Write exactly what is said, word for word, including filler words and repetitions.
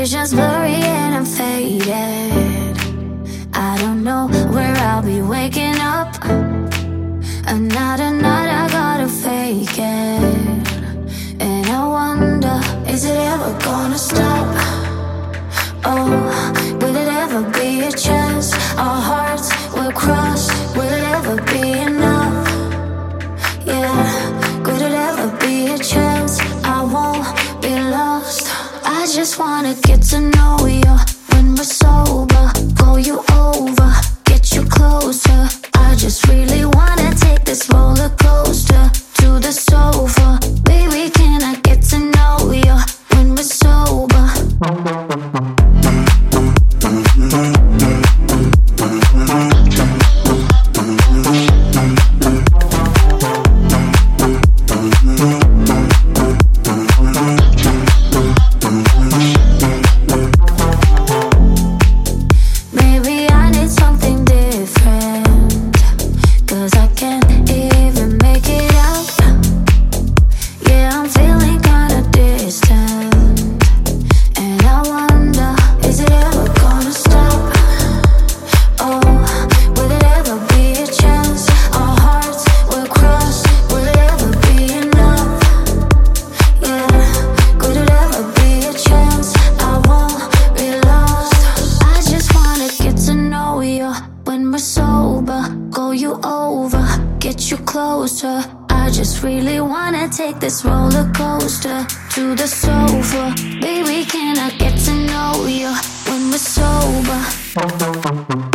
vision's blurry and I'm faded. I don't know where I'll be waking up. Another night I gotta fake it. And I wonder, is it ever gonna stop? Oh, will it ever be a chance? Our hearts will cross, will it ever be enough? Yeah, could it ever be a chance? I won't be lost. I just wanna get to know you when we're sober. Pull you over, get you closer. I just really wanna take this roller coaster to the sofa. Baby, can I get to know you when we're sober? Maybe I need something different, 'cause I can't even make it out. Yeah, I'm feeling kinda distant, and I wonder, is it ever gonna stop? Oh, will it ever be a chance? Our hearts will cross, will it ever be enough? Yeah, could it ever be a chance? I won't be lost. I just wanna get to know you when we're sober. Go you over, get you closer. I just really wanna take this roller coaster to the sofa. Baby, can I get to know you when we're sober?